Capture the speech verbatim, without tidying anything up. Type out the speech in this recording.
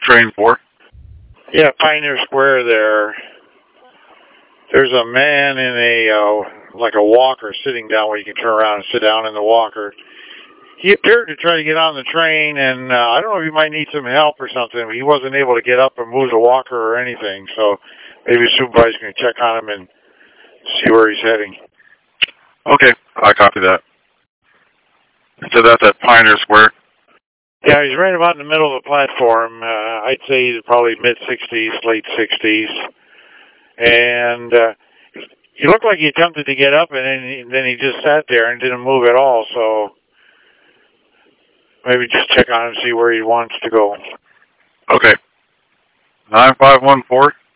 train for? Yeah, Pioneer Square there. There's a man in a, uh, like a walker sitting down where you can turn around and sit down in the walker. He appeared to try to get on the train, and uh, I don't know if he might need some help or something, but he wasn't able to get up and move the walker or anything, so maybe the supervisor can check on him and see where he's heading. Okay, I copy that. So that's at Pioneer Square? Yeah, he's right about in the middle of the platform. Uh, I'd say he's probably mid-sixties, late sixties. And uh, he looked like he attempted to get up, and then he, then he just sat there and didn't move at all. So maybe just check on him and see where he wants to go. Okay. nine five one four